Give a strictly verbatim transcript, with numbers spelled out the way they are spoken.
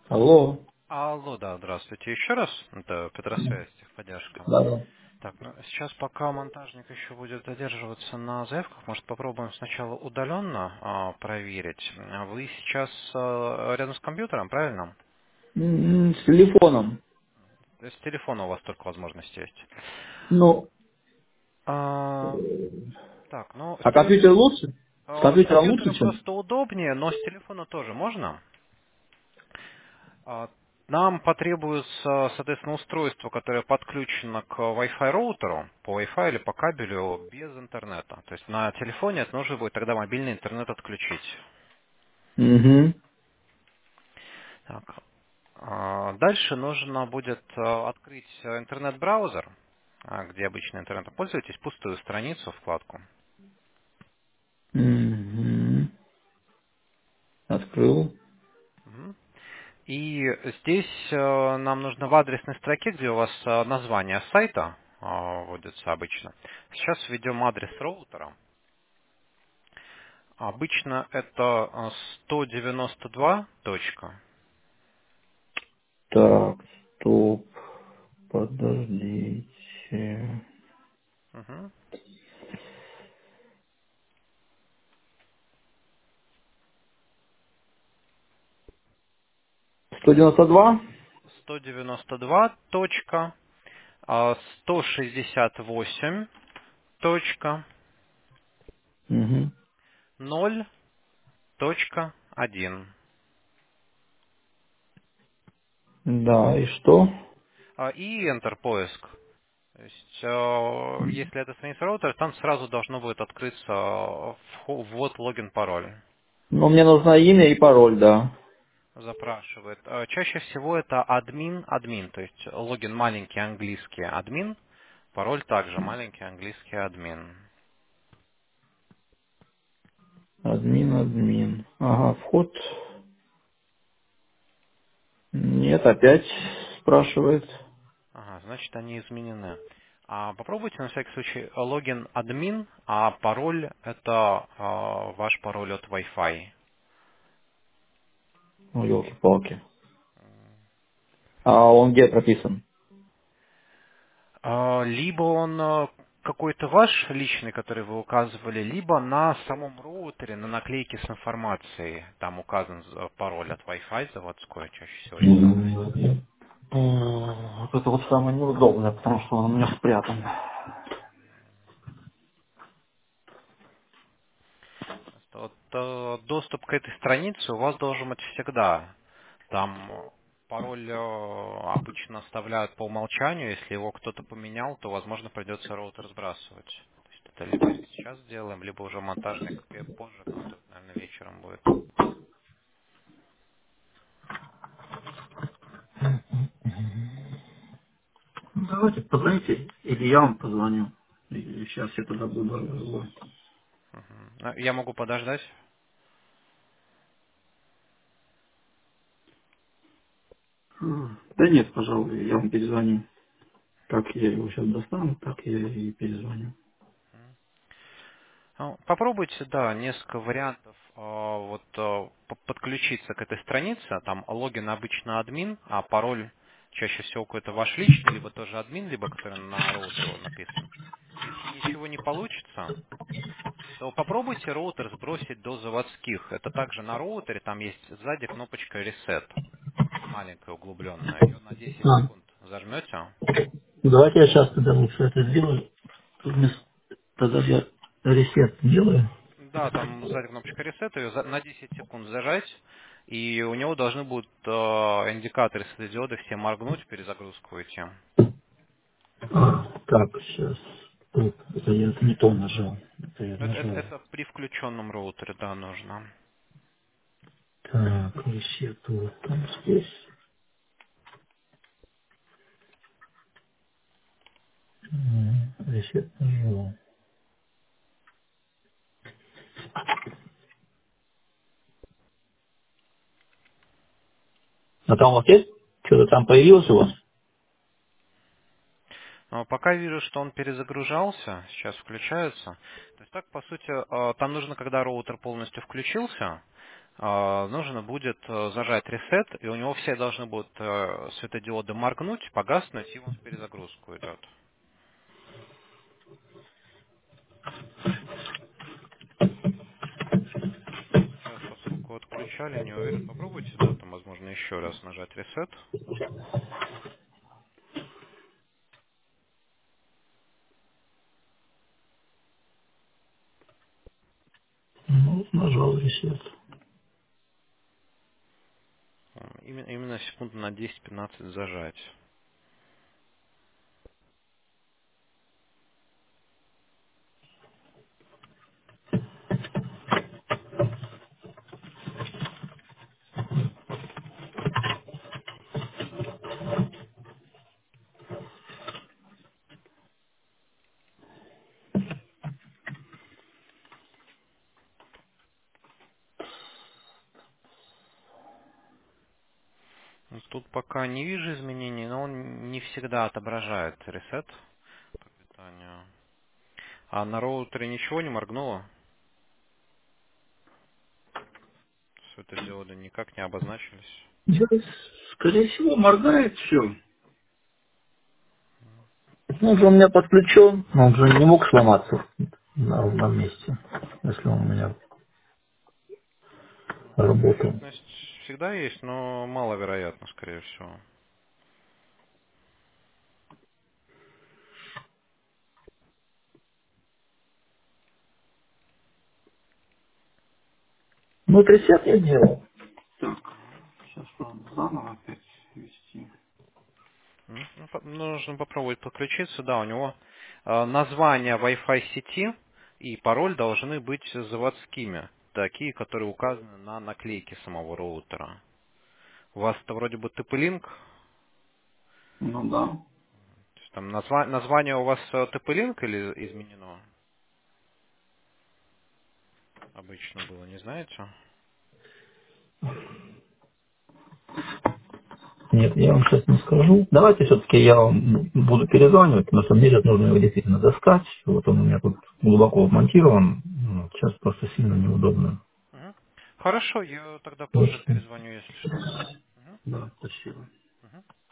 Алло. Алло, да, здравствуйте еще раз. Это Петросвязь, техподдержка. Да, да. Так, ну сейчас пока монтажник еще будет задерживаться на заявках, может попробуем сначала удаленно а, проверить. А Вы сейчас а, рядом с компьютером, правильно? М, С телефоном. То есть с телефона у вас только возможность есть. Ну, А, так, ну с, а телеф- компьютер лучше? С а, с компьютером лучше, компьютера чем? просто удобнее, но с телефона тоже можно. А, Нам потребуется, соответственно, устройство, которое подключено к Wi-Fi роутеру, по Wi-Fi или по кабелю без интернета. То есть на телефоне это нужно будет тогда мобильный интернет отключить. Угу. Так. А, Дальше нужно будет а, открыть а, интернет-браузер, а, где обычно интернетом пользуетесь, пустую страницу, вкладку. Угу. Открыл. Мгм. И здесь а, нам нужно в адресной строке, где у вас а, название сайта а, вводится обычно. Сейчас введем адрес роутера. Обычно это а, сто девяносто два точка. Так, стоп. Подождите. Мгм. сто девяносто два. сто девяносто два точка, а, сто шестьдесят восемь точка, Угу. ноль точка один. Да, и что? А, И Enter поиск. То есть, а, если это страница роутера, там сразу должно будет открыться а, вхо- ввод, логин, пароль. Ну, мне нужно имя и пароль, да. Запрашивает. А, Чаще всего это админ, админ, то есть логин маленький английский админ, пароль также маленький английский админ. Админ, админ. Ага, вход. Нет, опять спрашивает. Ага, значит они изменены. А попробуйте на всякий случай логин админ, а пароль это а, ваш пароль от Wi-Fi. Ну, елки-палки. А он где прописан? А, Либо он а, какой-то ваш личный, который вы указывали, либо на самом роутере, на наклейке с информацией. Там указан за- пароль от Wi-Fi заводской, чаще всего оригинальный. М, Вот это вот самое неудобное, потому что он у меня спрятан. Вот, э, доступ к этой странице у вас должен быть всегда. Там э, пароль э, обычно оставляют по умолчанию. Если его кто-то поменял, то, возможно, придется роутер сбрасывать. То есть это либо сейчас сделаем, либо уже монтажник э, позже, но это, наверное, вечером будет. Ну, давайте позвоните, или я вам позвоню. Или сейчас я туда буду. Мгм. А, Я могу подождать. М, Да нет, пожалуй, я вам перезвоню. Как я его сейчас достану, так я и перезвоню. Ну, попробуйте, да, несколько вариантов а, вот а, по- подключиться к этой странице. Там логин обычно админ, а пароль чаще всего какой-то ваш личный, либо тоже админ, либо который на роутере написан. Если ничего не получится, то попробуйте роутер сбросить до заводских. Это также на роутере, там есть сзади кнопочка Reset, маленькая углубленная. Ее на десять А, секунд зажмете. давайте я сейчас тогда лучше это сделаю. Тут вместо- Тогда я ресет делаю. Да, там сзади кнопочка Reset, ее за- на десять секунд зажать, и у него должны будут э, индикаторы светодиоды все моргнуть, в перезагрузку идти. А, так, сейчас. Тут, это я не то нажал. Это я Это, это- нажал. это при включенном роутере, да, нужно. Так, ресет вот там здесь. М, Ресет нажал. А там вот есть? Что-то там появилось у вас? Но пока вижу, что он перезагружался, сейчас включается. То есть так, по сути, э, там нужно, когда роутер полностью включился, а, нужно будет э, зажать ресет, и у него все должны будут э, светодиоды моргнуть, погаснуть, и он в перезагрузку идет. Сейчас, поскольку отключали, не уверен, попробуйте, да, там, возможно, еще раз нажать ресет. Ну, нажал ресет. Именно, именно секунд на десять-пятнадцать зажать. Ну, тут пока не вижу изменений, но он не всегда отображает ресет по питанию. А на роутере ничего не моргнуло? Светодиоды никак не обозначились? Здесь, скорее всего, моргает все. Ну, он же у меня подключен, но он же не мог сломаться на ровном месте, если он у меня Такая работал. вероятность всегда есть, но маловероятно, скорее всего. Ну, вот ресет я делал. Так, сейчас ладно, заново опять ввести. М, ну, по- нужно попробовать подключиться. Да, у него э, название Wi-Fi сети и пароль должны быть заводскими, такие, которые указаны на наклейке самого роутера. У вас-то вроде бы ти пи-Link, то Ну да. есть там назва- название у вас э, ти пи-Link или изменено? Обычно было, не знаете? Нет, я вам сейчас не скажу. Давайте все-таки я вам буду перезванивать, на самом деле нужно его действительно доскать. Вот он у меня тут глубоко вмонтирован. Ну, сейчас просто сильно неудобно. Мгм. Хорошо, я тогда позже Точно. перезвоню, если что. Мгм. Да, спасибо. Мгм.